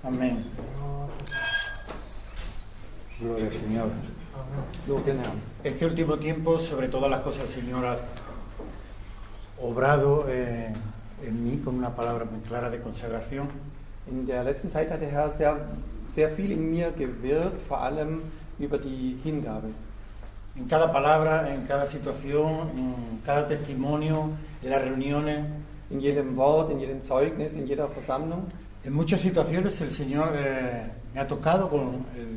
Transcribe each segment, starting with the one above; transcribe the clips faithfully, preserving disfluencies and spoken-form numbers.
Amén. Gloria al Señor. Este último tiempo, sobre todas las cosas, el Señor ha obrado eh, en mí con una palabra muy clara de consagración. In der letzten Zeit hat der Herr sehr, sehr viel in mir gewirkt, vor allem über die Hingabe. En cada palabra, en cada situación, en cada testimonio, en las reuniones. In jedem Wort, in jedem Zeugnis, in jeder Versammlung. En muchas situaciones el Señor eh, me ha tocado con el,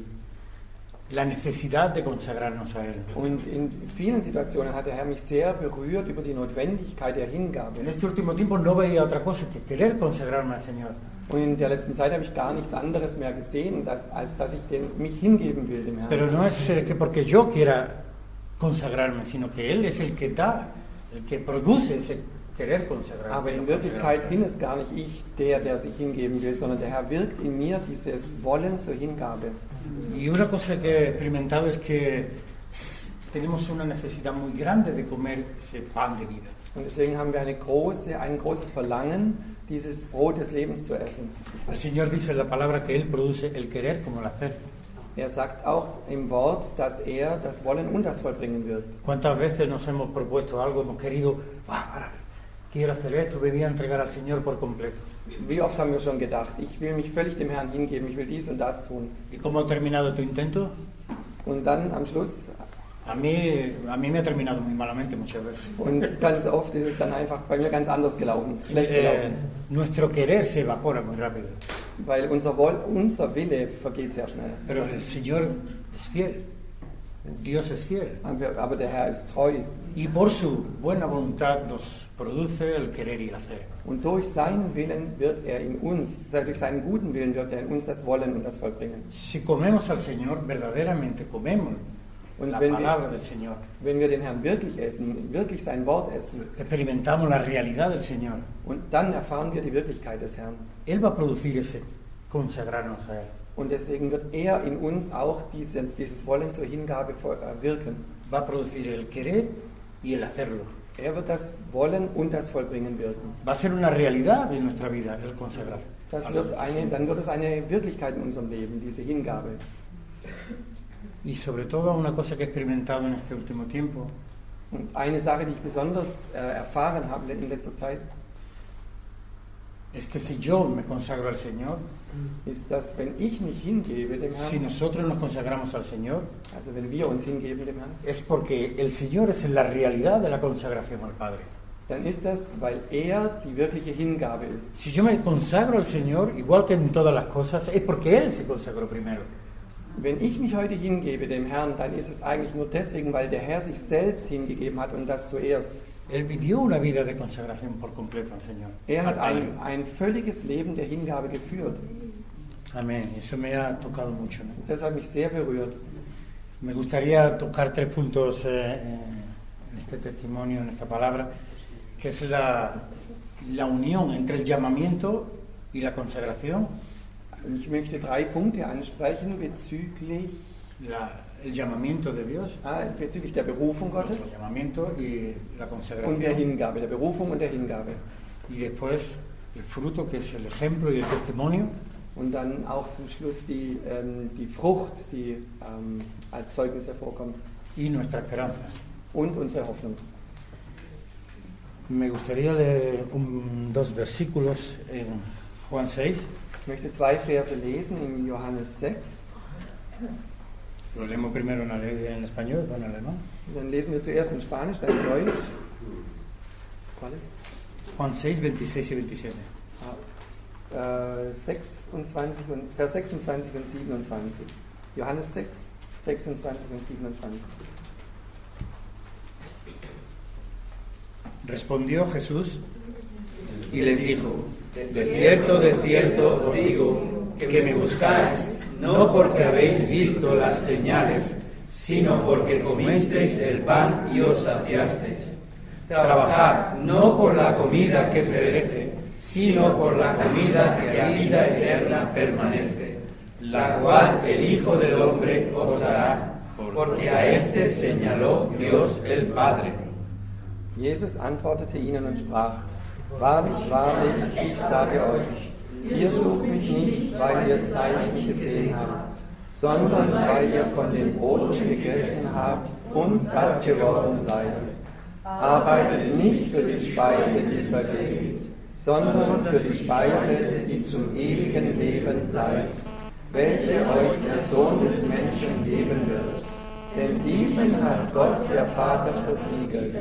la necesidad de consagrarnos a Él. Und in vielen Situationen hat der Herr mich sehr berührt über die Notwendigkeit der Hingabe. En este último tiempo no veía otra cosa que querer consagrarme al Señor. Und in der letzten Zeit habe ich gar nichts anderes mehr gesehen, dass, als dass ich den, mich hingeben will dem Herrn. Pero no es eh, que porque yo quiera consagrarme, sino que Él es el que da, el que produce ese querer consagrarme. Aber in Wirklichkeit bin es gar nicht ich, der, der sich hingeben will, sondern der Herr wirkt in mir dieses Wollen zur Hingabe. Y una cosa que he experimentado es que tenemos una necesidad muy grande de comer ese pan de vida. Und deswegen haben wir eine große, ein großes Verlangen, dieses Brot des Lebens zu essen. El Señor dice en la palabra que Él produce el querer como el hacer. Er sagt auch im Wort, dass er das Wollen und das Vollbringen wird. ¿Cuántas veces nos hemos propuesto algo, hemos querido, ah, ahora quiero hacer esto, me voy a entregar al Señor por completo? Wie oft haben wir schon gedacht, ich will mich völlig dem Herrn hingeben, ich will dies und das tun. ¿Y cómo ha terminado tu intento? Und dann am Schluss, A mí, a mí me ha terminado muy malamente muchas veces. und ganz oft ist es dann einfach bei mir ganz anders gelaufen, schlecht Eh, gelaufen. nuestro querer se evapora muy rápido. Weil unser, Woll, unser Wille vergeht sehr schnell. Pero el Señor es fiel. Dios es fiel. Aber, aber der Herr ist treu. Y por su buena voluntad nos produce el querer y el hacer. Und durch seinen Willen wird er in uns, durch seinen guten Willen wird er in uns das Wollen und das Vollbringen. Si comemos al Señor, verdaderamente comemos Und la wenn palabra wir, del Señor. wenn wir den Herrn wirklich essen, wirklich sein Wort essen, Experimentamos la realidad del Señor. und dann erfahren wir die Wirklichkeit des Herrn. Él va a producir ese consagrarnos a Él. Und deswegen wird er in uns auch diese, dieses Wollen zur Hingabe wirken. Va a producir el querer y el hacerlo. Er wird das Wollen und das Vollbringen wirken. Va a ser una realidad de nuestra vida el consagrar. Das wird eine, dann wird es eine Wirklichkeit in unserem Leben, diese Hingabe. Y sobre todo una cosa que he experimentado en este último tiempo Und eine Sache, die ich besonders äh, erfahren habe in letzter Zeit, es que si yo me consagro al Señor, ist, dass wenn ich mich hingebe dem si Herrn, nosotros nos consagramos al Señor, also wenn wir uns hingeben dem Herrn, es porque el Señor es la realidad de la consagración al Padre. dann ist das, weil er die wirkliche Hingabe ist. Si yo me consagro al Señor, igual que en todas las cosas, es porque Él se consagró primero. Wenn ich mich heute hingebe dem Herrn, dann ist es eigentlich nur deswegen, weil der Herr sich selbst hingegeben hat und das zuerst. Él vivió una vida de consagración por completo al Señor. Er hat al Padre. ein, ein völliges Leben der Hingabe geführt. Amén. Eso me ha tocado mucho, ¿no? Das hat mich sehr berührt. Me gustaría tocar tres puntos eh, en este testimonio, en esta palabra, que es la, la unión entre el llamamiento y la consagración. Und ich möchte drei Punkte ansprechen bezüglich, La, el llamamiento de Dios, ah, bezüglich der Berufung nuestro Gottes llamamiento y la und der consagración. Hingabe, der Berufung und der Hingabe. Y después el fruto, que es el ejemplo y el testimonio. Und dann auch zum Schluss die, ähm, die Frucht, die ähm, als Zeugnis hervorkommt. Y nuestra esperanza. Und unsere Hoffnung. Me gustaría leer un, dos versículos en Juan seis. Ich möchte zwei Verse lesen in Johannes sechs. Lo leemos primero en, ale- en español, después en alemán. Dann lesen wir zuerst in Spanisch, dann in Deutsch. ¿Cuál es? Juan seis, veintiséis y veintisiete. Ah, äh, sechsundzwanzig und, Vers sechsundzwanzig und siebenundzwanzig. Johannes sechs, sechsundzwanzig und siebenundzwanzig. Respondió Jesús y les dijo: de cierto, de cierto os digo que me buscáis, no porque habéis visto las señales, sino porque comisteis el pan y os saciasteis. Trabajad no por la comida que perece, sino por la comida que a vida eterna permanece, la cual el Hijo del Hombre os dará, porque a éste señaló Dios el Padre. Jesus antwortete ihnen und sprach: Wahrlich, wahrlich, ich sage euch, ihr sucht mich nicht, weil ihr Zeichen gesehen habt, sondern weil ihr von den Broten gegessen habt und satt geworden seid. Arbeitet nicht für die Speise, die vergeht, sondern für die Speise, die zum ewigen Leben bleibt, welche euch der Sohn des Menschen geben wird. Denn diesen hat Gott, der Vater, versiegelt.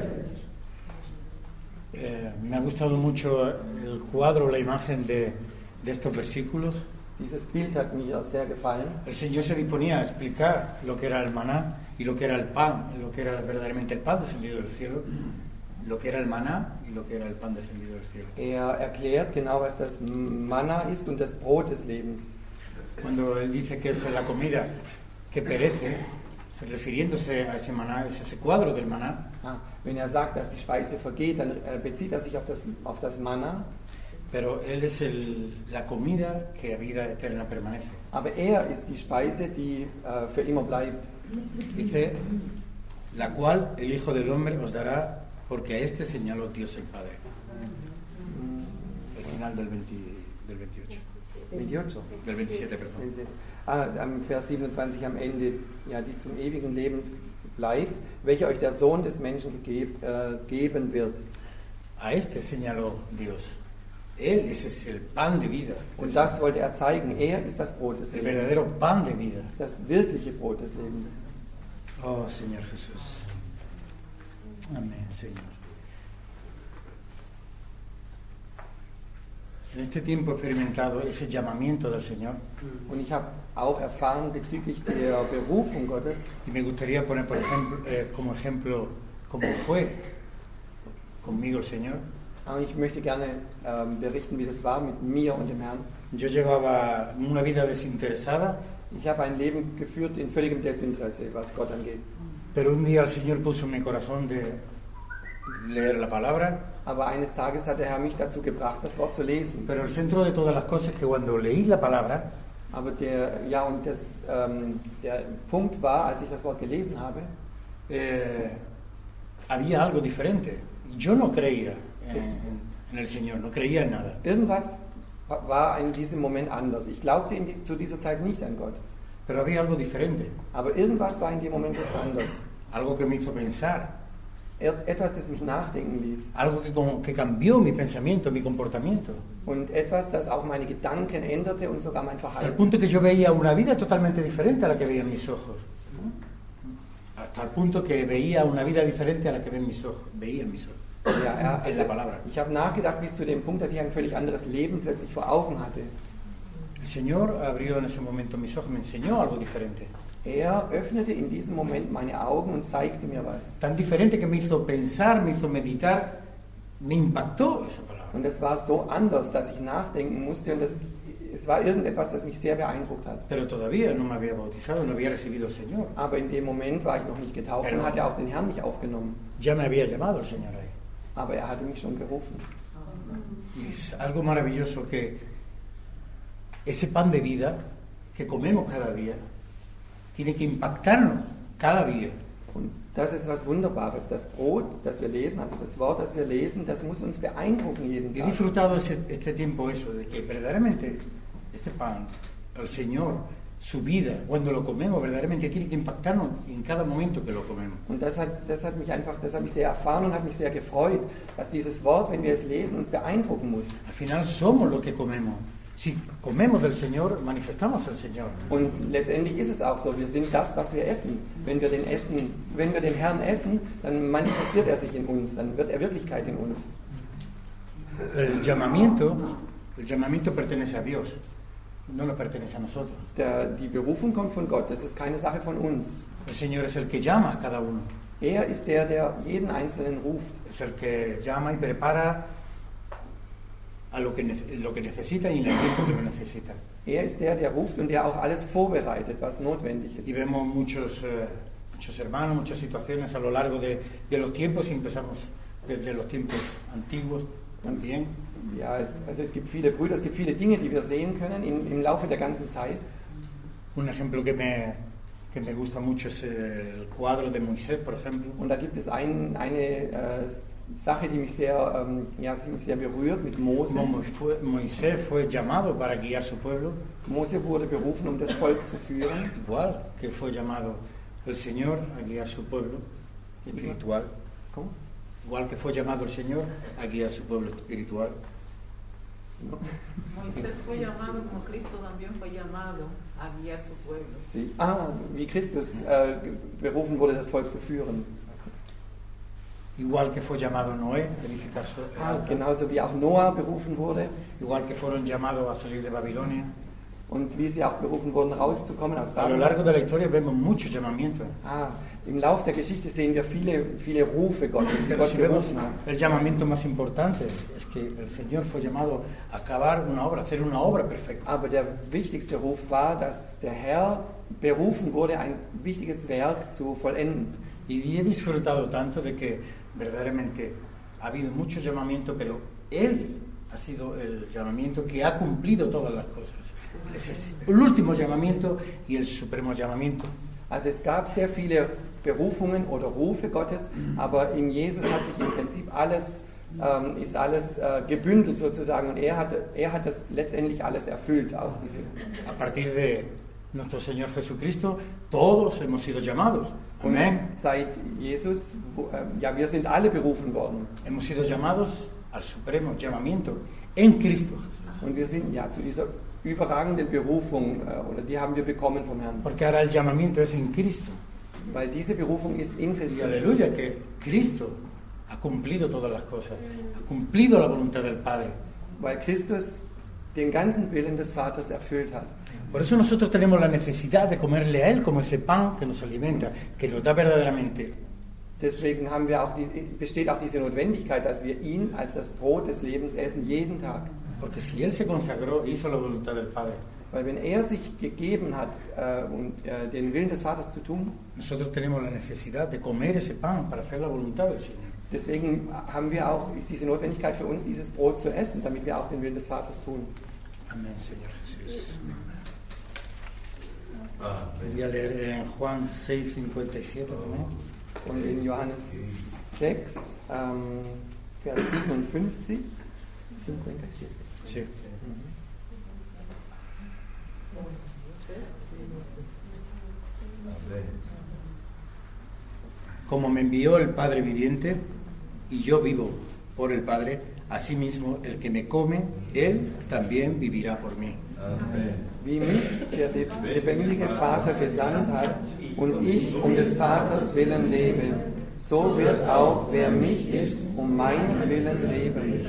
Eh, me ha gustado mucho el cuadro, la imagen de, de estos versículos. Dieses Bild hat mir sehr gefallen. El Señor se disponía a explicar lo que era el maná y lo que era el pan, lo que era verdaderamente el pan descendido del cielo, lo que era el maná y lo que era el pan descendido del cielo. Er erklärt genau, was das Manna ist und das Brot des Lebens. Cuando él dice que es la comida que perece, refiriéndose a ese maná, es ese cuadro del maná. Ah, wenn er sagt, dass die Speise vergeht, dann bezieht er sich auf das, auf das Manna. Pero él es el, la comida que a vida eterna permanece. Aber er ist die Speise, die uh, für immer bleibt. Dice, la cual el Hijo del Hombre os dará, porque a este señaló Dios el Padre. El final del, veinte, del veintiocho. veintiocho? Del veintisiete, perdón. Ah, am Vers siebenundzwanzig am Ende, ja, die zum ewigen Leben bleibt, welcher euch der Sohn des Menschen gegeb, äh, geben wird. A este señaló Dios. Él ese es el pan de vida. Und das wollte er zeigen. Er ist das Brot des El Lebens. verdadero pan de vida. Das wirkliche Brot des Lebens. Oh, Señor Jesús. Amén, Señor. En este tiempo he experimentado ese llamamiento del Señor. Und ich habe auch erfahren bezüglich der Berufung Gottes. Y me gustaría poner por ejemplo, eh, como ejemplo cómo fue conmigo el Señor. Und ich möchte gerne ähm, berichten, wie das war mit mir und dem Herrn. Yo llevaba una vida desinteresada. Ich habe ein Leben geführt in völligem Desinteresse, was Gott angeht. Pero un día el Señor puso en mi corazón de leer la palabra. Aber eines Tages hat der Herr mich dazu gebracht, das Wort zu lesen. Pero el centro de todas las cosas es que cuando leí la palabra, Aber der, ja, und das, ähm, der Punkt war, als ich das Wort gelesen habe, eh, había algo diferente. Yo no creía en, en el Señor, no creía en nada. irgendwas war in diesem Moment anders. Ich glaubte in die, zu dieser Zeit nicht an Gott. Pero había algo diferente, Aber irgendwas war in dem Moment jetzt anders. algo que me hizo pensar, Et- Etwas, das mich nachdenken ließ. algo que, como, que cambió mi pensamiento, mi comportamiento. Und etwas, das auch meine Gedanken änderte und sogar mein Hasta el Verhalten. punto que yo veía una vida totalmente diferente a la que veían mis ojos. Hasta el punto que veía una vida diferente a la que ven mis ojos, veían mis ojos. Ja, er, Es la palabra. ich habe nachgedacht bis zu dem Punkt, dass ich ein völlig anderes Leben plötzlich vor Augen hatte. El Señor abrió en ese momento mis ojos, me enseñó algo diferente. Er öffnete in diesem Moment meine Augen und zeigte mir was. Tan diferente que me hizo pensar, me hizo meditar, me impactó esa palabra. Und es war so anders, dass ich nachdenken musste und das, es war irgendetwas, das mich sehr beeindruckt hat. Pero todavía no me había bautizado, no había recibido al Señor. Aber in dem Moment war ich noch nicht getauft und hatte auch den Herrn nicht aufgenommen. Ya me había llamado el Señor ahí. Aber er hatte mich schon gerufen. Y es algo maravilloso que ese pan de vida que comemos cada día tiene que impactarnos cada día. Und das ist was Wunderbares. Das Brot, das wir lesen, also das Wort, das wir lesen, das muss uns beeindrucken jeden He Tag. disfrutado ese, este tiempo eso, de que verdaderamente este pan, el Señor, su vida, cuando lo comemos, verdaderamente tiene que impactarnos en cada momento que lo comemos. Und das hat, das hat mich einfach, das hat mich sehr erfahren und hat mich sehr gefreut, dass dieses Wort, wenn wir es lesen, uns beeindrucken muss. Al final somos lo que comemos. Si comemos del Señor, manifestamos al Señor. Und letztendlich ist es auch so, wir sind das, was wir essen. Wenn wir den essen, wenn wir den Herrn essen, dann manifestiert er sich in uns, dann wird er Wirklichkeit in uns. El llamamiento, el llamamiento pertenece a Dios, no nos pertenece a nosotros. Der, die Berufung kommt von Gott, das ist keine Sache von uns. El Señor es el que llama a cada uno. Er ist der, der jeden Einzelnen ruft. Es el que llama y prepara a lo que, ne- lo que necesita y en el tiempo que lo necesita. Er ist der, der ruft und der auch alles vorbereitet, was notwendig Y ist. vemos muchos, eh, muchos hermanos, muchas situaciones a lo largo de, de los tiempos, y empezamos desde los tiempos antiguos también. Ja, es, also es gibt viele Brüder, es gibt viele Dinge, die wir sehen können im, im Laufe der ganzen Zeit. Un ejemplo que me, que me gusta mucho es el cuadro de Moisés, por ejemplo. Und da gibt es ein, eine äh, Sache, die mich sehr, ähm, ja, die mich sehr berührt mit Mose. Como fue- Moisés fue llamado para guiar su pueblo, Mose wurde berufen, um das Volk zu führen. igual que fue llamado el Señor a guiar su pueblo espiritual, ¿Cómo? igual que fue llamado el Señor a guiar su pueblo espiritual. Moisés fue llamado como Cristo también fue llamado a guiar su pueblo. Sí. Ah, wie Christus äh, berufen wurde, das Volk zu führen. Igual que fue llamado Noé a edificar su Ah, arca, genauso wie auch Noah berufen wurde igual que fueron llamados a salir de Babilonia. und wie sie auch berufen wurden, rauszukommen aus A lo Babylon. largo de la historia vemos muchos llamamientos. Ah, im Lauf der Geschichte sehen wir viele, viele Rufe Gottes, die Pero Gott si vemos berufen hat. el llamamiento más importante es que el Señor fue llamado a acabar una obra, a hacer una obra perfecta. Aber der wichtigste Ruf war, dass der Herr berufen wurde, ein wichtiges Werk zu vollenden. Y he disfrutado tanto de que verdaderamente ha habido muchos llamamientos, pero Él ha sido el llamamiento que ha cumplido todas las cosas. Ese es el último llamamiento y el supremo llamamiento. Also es gab sehr viele Berufungen oder Rufe Gottes, aber in Jesus hat sich im Prinzip alles, ähm, ist alles äh, gebündelt sozusagen und er hat, er hat das letztendlich alles erfüllt, auch diese. A partir de nuestro Señor Jesucristo, todos hemos sido llamados. Und Amén. seit Jesus, wo, äh, ja, wir sind alle berufen worden Hemos sido llamados al supremo llamamiento en Cristo Jesús. und wir sind ja zu dieser überragenden Berufung äh, oder die haben wir bekommen vom Herrn, Porque ahora el llamamiento es en Cristo. weil diese Berufung ist in Y Christus. aleluya, que Cristo ha cumplido todas las cosas, ha cumplido la voluntad del Padre. Weil Christus den ganzen Willen des Vaters erfüllt hat. Por eso nosotros tenemos la necesidad de comerle a Él como ese pan que nos alimenta, que nos da verdaderamente. Deswegen haben wir auch die, besteht auch diese Notwendigkeit, dass wir ihn als das Brot des Lebens essen, jeden Tag. Porque si Él se consagró, hizo la voluntad del Padre, Weil wenn er sich gegeben hat, äh, und, äh, den Willen des Vaters zu tun, nosotros tenemos la necesidad de comer ese pan para hacer la voluntad del Señor. deswegen haben wir auch, ist diese Notwendigkeit für uns, dieses Brot zu essen, damit wir auch den Willen des Vaters tun. Amén, Señor Jesús. Voy a leer en Juan seis, cincuenta y siete también. Und in Johannes sechs, ähm, Vers siebenundfünfzig, fünfundsiebzig. Sí. Como me envió el Padre viviente, y yo vivo por el Padre, asimismo el que me come, él también vivirá por mí. Wie mich der lebendige Vater gesandt hat und ich um des Vaters Willen lebe, so wird auch wer mich isst, um meinen Willen leben.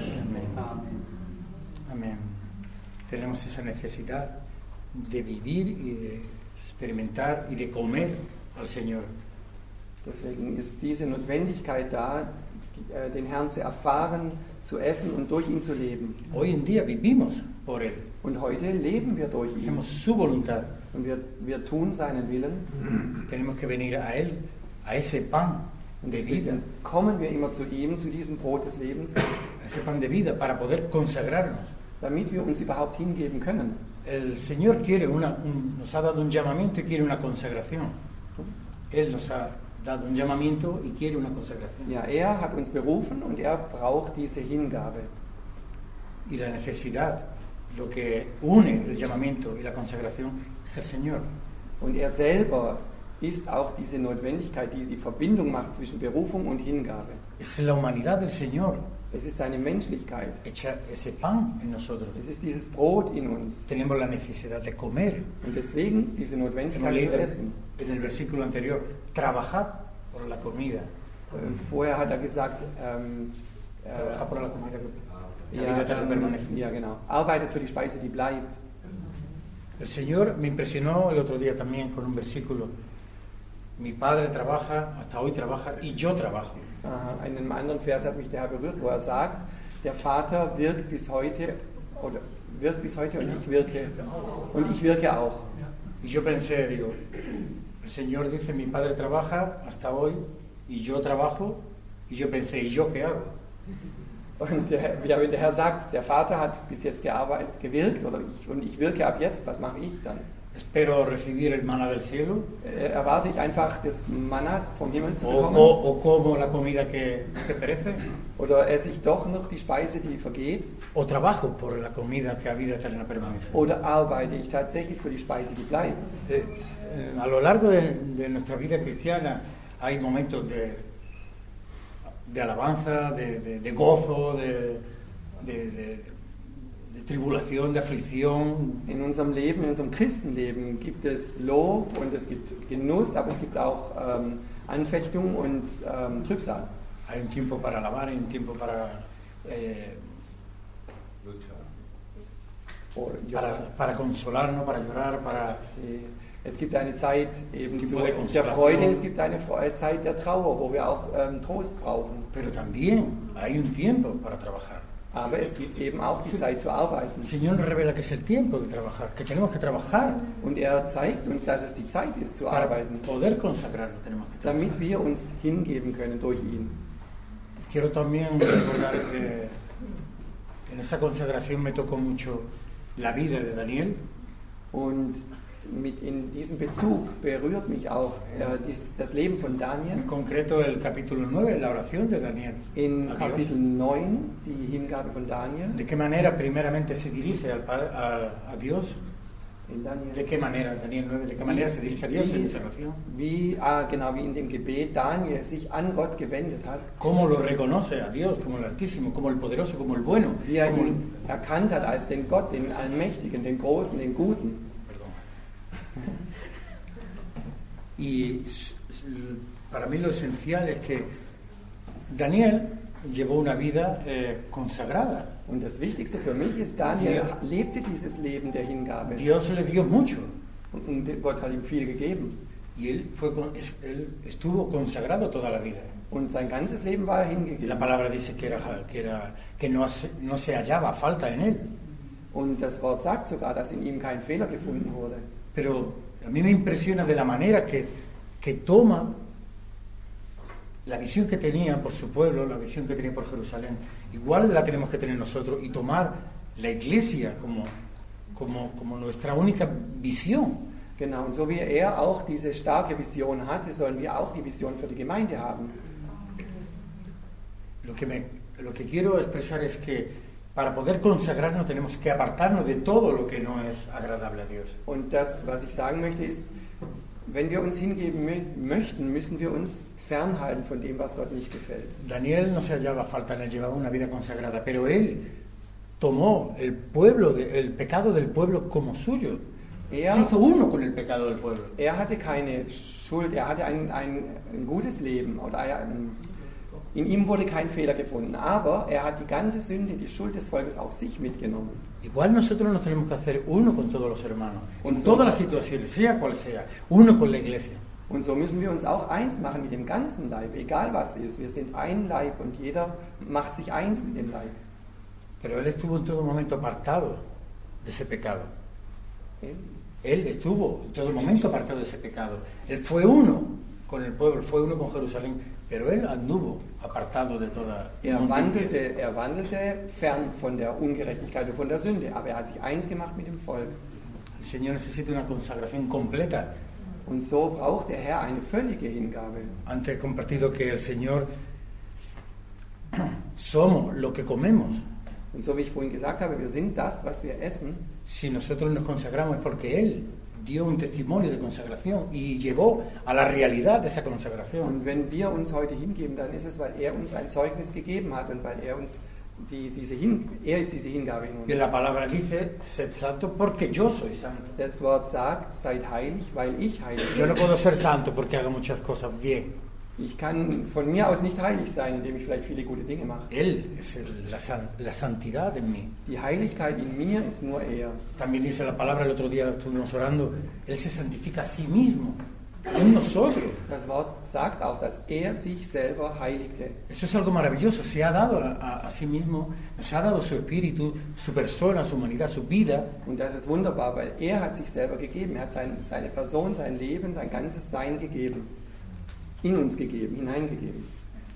Amén. Tenemos esa necesidad de vivir y de experimentar y de comer al Señor. Deswegen ist diese Notwendigkeit da, äh, den Herrn zu erfahren, zu essen und durch ihn zu leben. Hoy en día vivimos por Él, Und heute leben wir durch ihn hacemos su voluntad. und wir, wir tun seinen Willen. Tenemos que venir a Él, a ese pan Und de vida, deswegen kommen wir immer zu ihm, zu diesem Brot des Lebens, a ese pan de vida para poder consagrarnos. damit wir uns überhaupt hingeben können. El Señor quiere una, un- nos ha dado un llamamiento y quiere una consagración. Él nos ha dado un llamamiento y quiere una consagración. Ja, er hat uns berufen und er braucht diese Hingabe. Y la necesidad, lo que une el llamamiento y la consagración es el Señor. Und er selber ist auch diese Notwendigkeit, die die Verbindung macht zwischen Berufung und Hingabe. Es la humanidad del Señor, Es ist seine Menschlichkeit. echa ese pan en nosotros. Es ist dieses Brot in uns. Tenemos la necesidad de comer. Und deswegen diese Hemos Notwendigkeit zu leído essen. en el versículo anterior, trabajad por la comida. Ähm, Vorher hat er gesagt, ähm, äh, Trabajad por la comida. La ja, vida eterna permanece. ähm, ja, genau. Arbeitet für die Speise, die bleibt. El Señor me impresionó el otro día también con un versículo. Mi padre trabaja, hasta hoy trabaja, y yo trabajo. Aha, in einem anderen Vers hat mich der Herr berührt, wo er sagt, der Vater wirkt bis heute, oder wirkt bis heute und ich wirke. Und ich wirke auch. Y yo pensé, digo, el Señor dice, mi padre trabaja hasta hoy, y yo trabajo, y yo pensé, ¿y yo qué hago? Und der, ja, wenn der Herr sagt, der Vater hat bis jetzt gearbeitet, gewirkt, oder ich, und ich wirke ab jetzt, was mache ich dann? espero recibir el maná del cielo, Äh, erwarte ich einfach das Manna vom Himmel zu o, bekommen? o- o como la comida que, que perece, Oder esse ich doch noch die Speise, die vergeht? o trabajo por la comida que a vida eterna permanece. Oder arbeite ich tatsächlich für die Speise, die bleibt? Eh, eh, a lo largo de, de nuestra vida cristiana hay momentos de, de alabanza, de, de- de gozo, de, de- de- de tribulación, de aflicción. In unserem Leben, in unserem Christenleben gibt es Lob und es gibt Genuss, aber es gibt auch ähm, Anfechtung und ähm, Trübsal. Hay un tiempo para alabar, hay un tiempo para, eh, Oder, para, para consolarnos, para llorar, para... Es gibt eine Zeit eben Die zu, wurde der Konstellation. Freude, es gibt eine Fre- Zeit der Trauer, wo wir auch ähm, Trost brauchen. Pero también hay un tiempo para trabajar. Aber es gibt eben auch die Zeit zu arbeiten. El Señor nos revela que es el tiempo de trabajar, que tenemos que trabajar. Und er zeigt uns, dass es die Zeit ist zu Para arbeiten, poder consagrarnos tenemos que trabajar. damit wir uns hingeben können durch ihn. Quiero también recordar que en esa consagración me tocó mucho la vida de Daniel. Und mit in diesem Bezug berührt mich auch äh, dieses, das Leben von Daniel. En concreto el capítulo nueve, la oración de Daniel. In a Dios. Kapitel neun, die Hingabe von Daniel. ¿De qué manera primeramente se dirige al, pa- a, a Dios? In Daniel. ¿De qué manera, Daniel nueve, de qué manera se dirige a Dios en esa oración? Wie, ah, genau wie in dem Gebet Daniel sich an Gott gewendet hat, ¿Cómo lo reconoce a Dios como el Altísimo, como el Poderoso, como el Bueno? wie er como el- ihn erkannt hat als den Gott, den Allmächtigen, den Großen, den Guten. Perdón. Y s- s- para mí lo esencial es que Daniel llevó una vida eh, consagrada. Und das Wichtigste für mich ist, Daniel Ja. lebte dieses Leben der Hingabe. Dios le dio mucho Und und Gott hat ihm viel gegeben. y él, fue, con- es- él estuvo consagrado toda la vida. Und sein ganzes Leben war er La hingegeben. palabra dice que, era, que, era, que no, hace- no se hallaba falta en él. Und das Wort sagt sogar, dass in ihm kein Fehler gefunden wurde. Pero a mí me impresiona de la manera que, que toma la visión que tenía por su pueblo, la visión que tenía por Jerusalén. Igual la tenemos que tener nosotros y tomar la iglesia como, como, como nuestra única visión. Genau, und so wie er auch diese starke Vision hatte, sollen wir auch die Vision für die Gemeinde haben. Lo que, me, lo que quiero expresar es que para poder consagrarnos tenemos que apartarnos de todo lo que no es agradable a Dios. Und das, was ich sagen möchte, ist, wenn wir uns hingeben mö- möchten, müssen wir uns fernhalten von dem, was Gott nicht gefällt. Daniel no se hallaba falta en él, llevaba una vida consagrada, pero él tomó el pueblo, de- el pecado del pueblo como suyo. Er, Se hizo uno con el pecado del pueblo. er hatte keine Schuld, er hatte ein, ein, ein gutes Leben, oder ein, in ihm wurde kein Fehler gefunden, aber er hat die ganze Sünde, die Schuld des Volkes auf sich mitgenommen. Igual nosotros nos tenemos que hacer uno con todos los hermanos, en Und so- todas las situaciones, sea cual sea, uno con la iglesia. Und so müssen wir uns auch eins machen mit dem ganzen Leib, egal was ist. Wir sind ein Leib und jeder macht sich eins mit dem Leib. Pero él estuvo en todo momento apartado de ese pecado. Él estuvo en todo momento apartado de ese pecado. Él fue uno con el pueblo, fue uno con Jerusalén, pero él anduvo apartado de toda Er inmundicia. wandelte, er wandelte fern von der Ungerechtigkeit und von der Sünde, aber er hat sich eins gemacht mit dem Volk. El Señor necesita una consagración completa. Und so braucht der Herr eine völlige Hingabe. Antes he compartido que el Señor somos lo que comemos. Und so wie ich vorhin gesagt habe, wir sind das, was wir essen. Si nosotros nos consagramos es porque Él dio un testimonio de consagración y llevó a la realidad de esa consagración. Und wenn wir uns heute hingeben, dann ist es, weil er uns ein Zeugnis gegeben hat und weil er uns die, diese Hin, er ist diese Hingabe in Y uns. la palabra dice, sed santo porque yo soy santo. Das Wort sagt, seid heilig, weil ich heilig Yo no bin. puedo ser santo porque hago muchas cosas bien. Ich kann von mir aus nicht heilig sein, indem ich vielleicht viele gute Dinge mache. Él es el- la, san- la santidad en mí. Die Heiligkeit in mir ist nur er. También dice la palabra, el otro día estuvimos orando, Él se santifica a sí mismo, en nosotros. Das Wort sagt auch, dass er sich selber heiligte. Eso es algo maravilloso, se ha dado a, a- a sí mismo, nos ha dado su espíritu, su persona, su humanidad, su vida. Und das ist wunderbar, weil er hat sich selber gegeben. Er hat sein, seine Person, sein Leben, sein ganzes Sein gegeben. In uns gegeben, hineingegeben.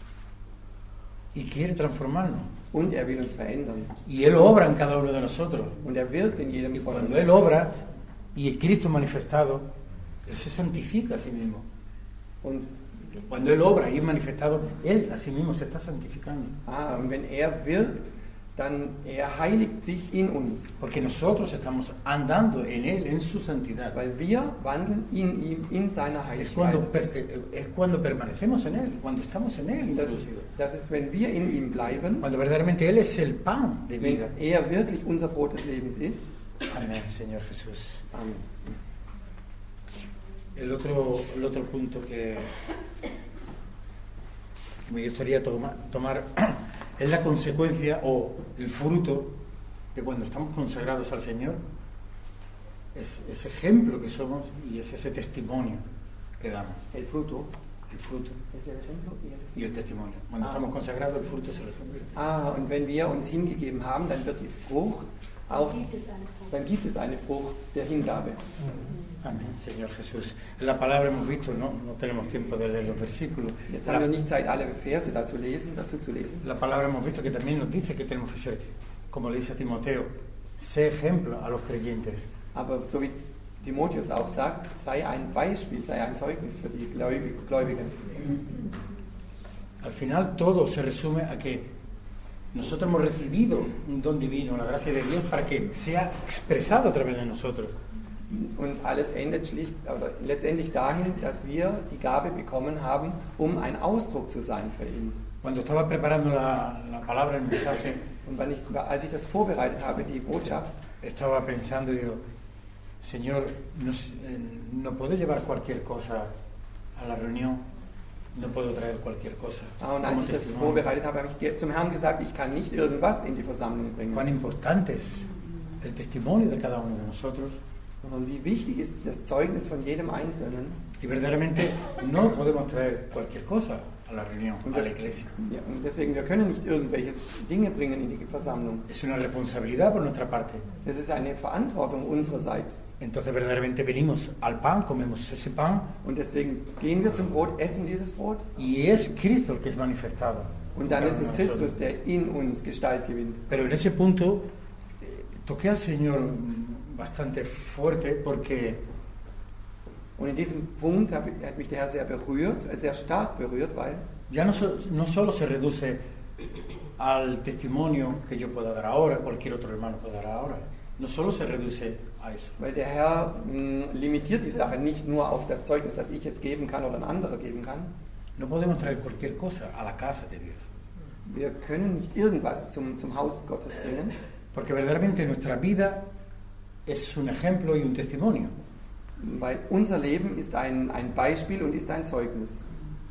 Y quiere transformarnos. Und er will uns verändern. Y Él obra en cada uno de nosotros. Und er wirkt in jedem Y von cuando uns. Él obra, Y el Cristo manifestado, Él se santifica a sí mismo. Und, Cuando Él obra y es manifestado, Él a sí mismo se está santificando. ah, und wenn er wirkt, dann er heiligt sich in uns. Porque nosotros estamos andando en Él, en su santidad. Weil wir wandeln in ihm, in seiner Es cuando, Heiligkeit. per- es cuando permanecemos en Él, cuando estamos en Él Das, introducidos. das ist, wenn wir in ihm bleiben, Cuando verdaderamente Él es el pan de wenn vida. er wirklich unser Brot des Lebens ist. Amén, Señor Jesús. Amen. El otro, el otro punto que me gustaría toma- tomar es la consecuencia o el fruto de cuando estamos consagrados al Señor. Es ese ejemplo que somos y es ese testimonio que damos. El fruto El fruto ist el ejemplo y el y el testimonio. Cuando Ah. estamos consagrados, el fruto es el ejemplo. Ah, und wenn wir uns hingegeben haben, dann wird die Frucht auch, Gibt es eine Frucht? dann gibt es eine Frucht der Hingabe. Amén, Señor Jesús. La palabra hemos visto, no, no tenemos tiempo de leer los versículos. Jetzt La, haben wir nicht Zeit, alle Verse dazu lesen, dazu zu lesen. la palabra hemos visto que también nos dice que tenemos que ser, como le dice a Timoteo, sé ejemplo a los creyentes. Aber so wie Timotheus auch sagt, sei ein Beispiel, sei ein Zeugnis für die Gläubig- Gläubigen. Al final todo se resume a que nosotros hemos recibido un don divino, la gracia de Dios, para que sea expresado a través de nosotros. Und alles endet schlicht, oder letztendlich dahin, dass wir die Gabe bekommen haben, um ein Ausdruck zu sein für ihn. Cuando estaba preparando la, la palabra, el mensaje, Und wenn ich, als ich das vorbereitet habe, die Botschaft, estaba pensando, digo, Señor, no, s- eh, no puedo llevar cualquier cosa a la reunión, no puedo traer cualquier cosa. ah, und como als ich das testimonio. vorbereitet habe, habe ich zum Herrn gesagt, ich kann nicht irgendwas in die Versammlung Cuán bringen. importante es el testimonio de cada uno de nosotros. Sondern wie wichtig ist das Zeugnis von jedem Einzelnen. Y verdaderamente no podemos traer cualquier cosa a la reunión, Und, a la wir, iglesia. ja, und deswegen, wir können nicht irgendwelche Dinge bringen in die Versammlung. Es una responsabilidad por nuestra parte. Das ist eine Verantwortung unsererseits. Entonces verdaderamente venimos al pan, comemos ese pan Und deswegen gehen wir zum Brot, essen dieses Brot. y es Cristo el que es manifestado. Und dann en ist cada es uno de Christus, nosotros. der in uns Gestalt gewinnt. Pero en ese punto eh, toqué al Señor bastante fuerte porque Und in diesem Punkt hat hat mich der Herr sehr berührt, sehr stark berührt, weil ya no, so- no solo se reduce al testimonio que yo pueda dar ahora, cualquier otro hermano pueda dar ahora. No solo se reduce a eso. Weil der Herr mh, limitiert die Sache nicht nur auf das Zeugnis, das ich jetzt geben kann oder ein anderer geben kann. No podemos traer cualquier cosa a la casa de Dios. Wir können nicht irgendwas zum, zum Haus Gottes bringen, Porque verdaderamente nuestra vida es un ejemplo y un testimonio. weil unser Leben ist ein, ein Beispiel und ist ein Zeugnis.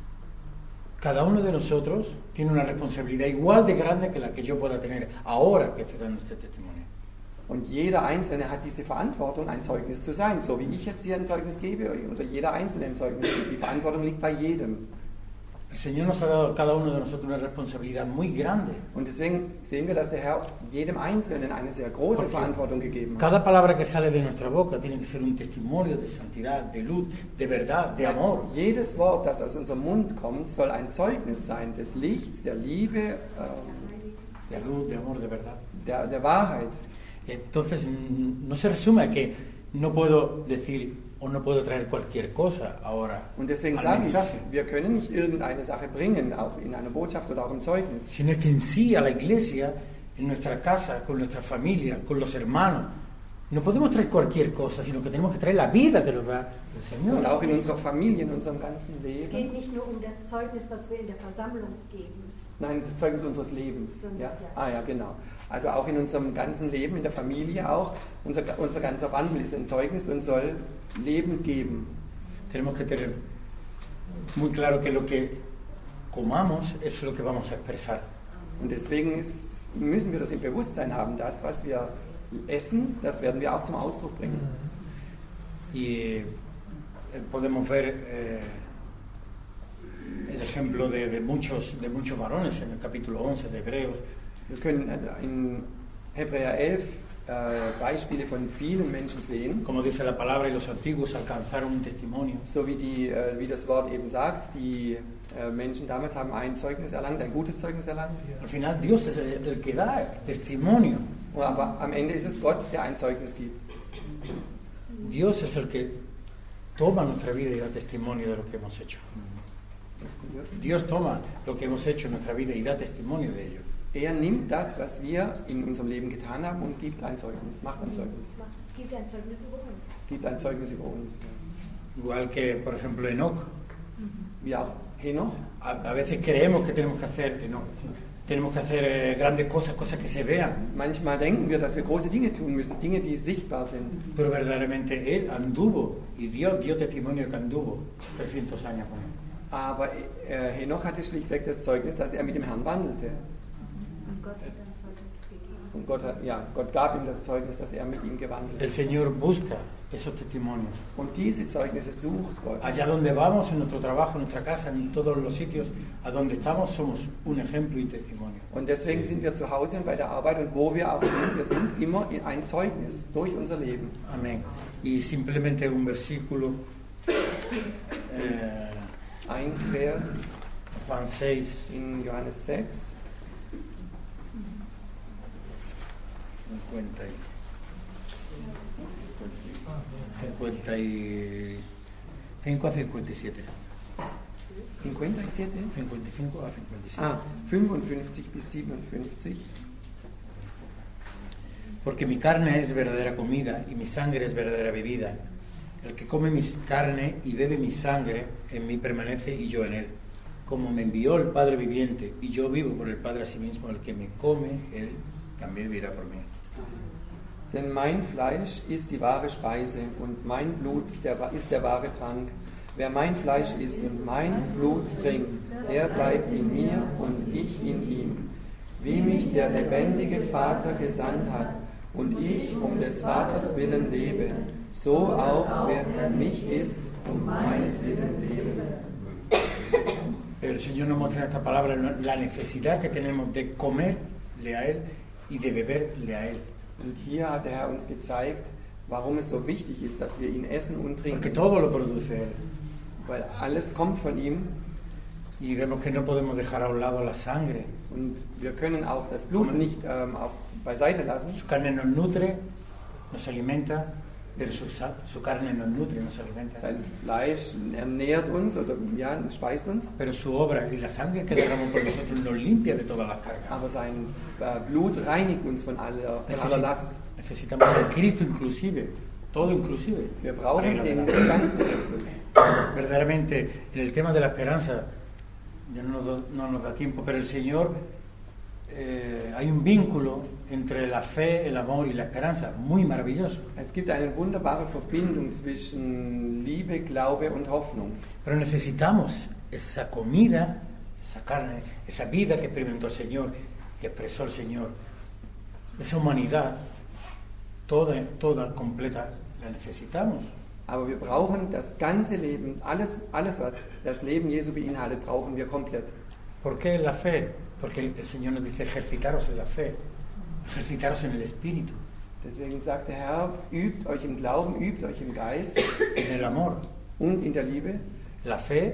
Cada uno de nosotros tiene una responsabilidad igual de grande que la que yo pueda tener ahora que estoy dando este testimonio. Und jeder Einzelne hat diese Verantwortung, ein Zeugnis zu sein. So wie ich jetzt hier ein Zeugnis gebe oder jeder Einzelne ein Zeugnis gibt. Die Verantwortung liegt bei jedem. El Señor nos ha dado a cada uno de nosotros una responsabilidad muy grande. Und deswegen sehen wir, dass der Herr jedem Einzelnen eine sehr große Porque Verantwortung gegeben hat. cada palabra que sale de nuestra boca tiene que ser un testimonio de santidad, de luz, de verdad, de amor. Jedes Wort, das aus unserem Mund kommt, soll ein Zeugnis sein des Lichts, der Liebe, ähm, De luz, de amor, de verdad. der, der Wahrheit. Entonces, mm, no se resume a que no puedo decir o no puedo traer cualquier cosa ahora Und deswegen al sage mensaje, ich, wir können nicht irgendeine Sache bringen, auch in einer Botschaft oder auch im Zeugnis. sino es que en sí a la iglesia, en nuestra casa, con nuestra familia, con los hermanos, no podemos traer cualquier cosa, sino que tenemos que traer la vida que nos da el Und Señor. auch in unserer Familie, in unserem ganzen Es geht Leben. nicht nur um das Zeugnis, was wir in der Versammlung geben. Nein, das Zeugnis unseres Lebens. Sondern, Ja? ja. Ah ja, genau. Also auch in unserem ganzen Leben, in der Familie auch. Unser, unser ganzer Wandel ist ein Zeugnis und soll Leben geben. Tenemos que tener muy claro que lo que comamos es lo que vamos a expresar. Und deswegen ist, müssen wir das im Bewusstsein haben, das, was wir essen, das werden wir auch zum Ausdruck bringen. Y eh, podemos ver eh, el ejemplo de, de muchos, de muchos varones en el capítulo once de Hebreos. Wir können in Hebräer elf äh, Beispiele von vielen Menschen sehen, Como dice la palabra, y los antiguos alcanzaron un testimonio. so wie, die, äh, wie das Wort eben sagt, die äh, Menschen damals haben ein Zeugnis erlangt, ein gutes Zeugnis erlangt. Al final Dios es el, el que da testimonio. Aber am Ende ist es Gott, der ein Zeugnis gibt. Dios es el que toma nuestra vida y da testimonio de lo que hemos hecho. Dios toma lo que hemos hecho en nuestra vida y da testimonio de ello. Er nimmt das, was wir in unserem Leben getan haben und gibt ein Zeugnis, macht ein Zeugnis. Gibt ein Zeugnis über uns. Gibt ein Zeugnis über uns. Igual que, por ejemplo, Enoch. Wie auch Henoch. A, a veces creemos que tenemos que hacer, Enoch, sí, tenemos que hacer eh, grandes cosas, cosas que se vean. Manchmal denken wir, dass wir große Dinge tun müssen, Dinge, die sichtbar sind. Pero verdaderamente él anduvo y Dios dio testimonio que anduvo trescientos años con él. Aber äh, Henoch hatte schlichtweg das Zeugnis, dass er mit dem Herrn wandelte. Und Gott hat ein Zeugnis gegeben. Und Gott, hat, ja, Gott gab ihm das Zeugnis, dass er mit ihm gewandelt El ist. Señor busca esos testimonios. Und diese Zeugnisse sucht Gott. Allá donde vamos, en nuestro trabajo, en nuestra casa, en todos los sitios a donde estamos, somos un ejemplo y testimonio. Und deswegen sind wir zu Hause und bei der Arbeit und wo wir auch sind, wir sind immer ein Zeugnis durch unser Leben. Amén. Y simplemente un versículo, eh, Ein Vers Juan seis, in Johannes sechs, cincuenta y, cincuenta y cinco a cincuenta y siete. fünfundsiebzig? cincuenta y cinco a cincuenta y siete. Ah, fünfundfünfzig bis siebenundfünfzig. Porque mi carne es verdadera comida y mi sangre es verdadera bebida. El que come mi carne y bebe mi sangre, en mí permanece y yo en él. Como me envió el Padre viviente y yo vivo por el Padre asimismo, el que me come, él también vivirá por mí. Denn mein Fleisch ist die wahre Speise und mein Blut der, ist der wahre Trank. Wer mein Fleisch isst und mein Blut trinkt, der bleibt in mir und ich in ihm. Wie mich der lebendige Vater gesandt hat und ich um des Vaters willen lebe, so auch wer mich isst und meinetwillen lebe. El Señor nos muestra en esta palabra la necesidad que tenemos de comerle a Él y de beberle a Él. Und hier hat der Herr uns gezeigt, warum es so wichtig ist, dass wir ihn essen und Porque trinken. todo lo produce Él. Weil alles kommt von ihm Y vemos que no podemos dejar a un lado la sangre. und wir können auch das Blut nicht ähm, auf, beiseite lassen. Su carne nos nutre, nos alimenta, pero su, sa- su carne nos nutre, nos alimenta. Sein Fleisch ernährt uns oder ja, speist uns, Pero su obra y la sangre que derramó por nosotros nos limpia de todas las cargas. aber sein äh, Blut reinigt uns von aller, von aller Necesi- Last. necesitamos a Cristo inclusive, todo inclusive. Wir para brauchen ir den adelante. ganzen Christus. Verdaderamente, en el tema de la esperanza, ya no nos, no nos da tiempo, pero el Señor, eh, hay un vínculo entre la fe, el amor y la esperanza, muy maravilloso. Es gibt eine wunderbare Verbindung zwischen Liebe, Glaube und Hoffnung. Pero necesitamos esa comida, esa carne, esa vida que experimentó el Señor, que expresó el Señor, esa humanidad, toda, toda completa, la necesitamos. Aber wir brauchen das ganze Leben, alles, alles was das Leben Jesu beinhaltet, brauchen wir komplett. ¿Por qué la fe? Porque el Señor nos dice ejercitaros en la fe, ejercitaros en el Espíritu, Deswegen sagt der Herr, übt euch im Glauben, übt euch im Geist en el amor. und in der Liebe. La fe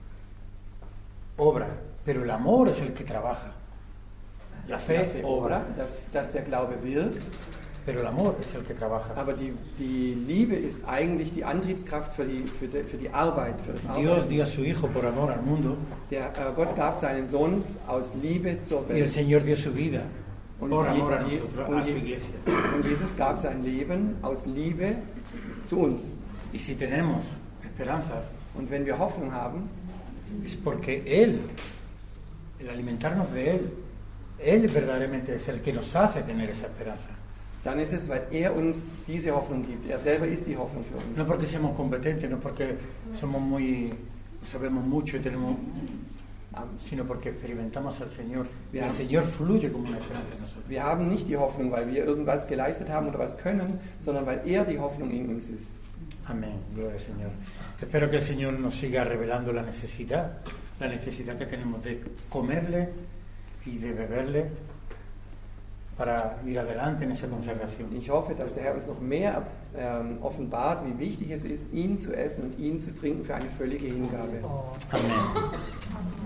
obra, pero el amor es el que trabaja. La fe, La fe obra, obra, dass, dass der Glaube wirkt, pero el amor es el que trabaja. aber die, die Liebe ist eigentlich die Antriebskraft für die, für die, für die Arbeit, für das Dios Arbeiten. dio a su Hijo por amor al mundo Der, äh, Gott gab seinen Sohn aus Liebe zur y el Welt. Señor dio su vida Und, por Je- amor a, Jesus, nosotros, und, a su Je- iglesia. und Jesus gab sein Leben aus Liebe zu uns. Y si tenemos esperanza, Und wenn wir Hoffnung haben, es porque Él, el alimentarnos de Él, Él verdaderamente es el que nos hace tener esa esperanza. dann ist es, weil er uns diese Hoffnung gibt. Er selber ist die Hoffnung für No uns. porque seamos competentes, no porque somos muy, sabemos mucho y tenemos, sino porque experimentamos al Señor. Y el Señor fluye como una esperanza en nosotros. Wir haben nicht die Hoffnung, weil wir irgendwas geleistet haben oder was können, sondern weil er die Hoffnung in uns ist. Amén, gloria al Señor. Espero que el Señor nos siga revelando la necesidad, la necesidad que tenemos de comerle y de beberle para ir adelante en esa consagración. Ich hoffe, dass der Herr uns noch mehr ähm, offenbart, wie wichtig es ist, ihn zu essen und ihn zu trinken für eine völlige Hingabe. Amén.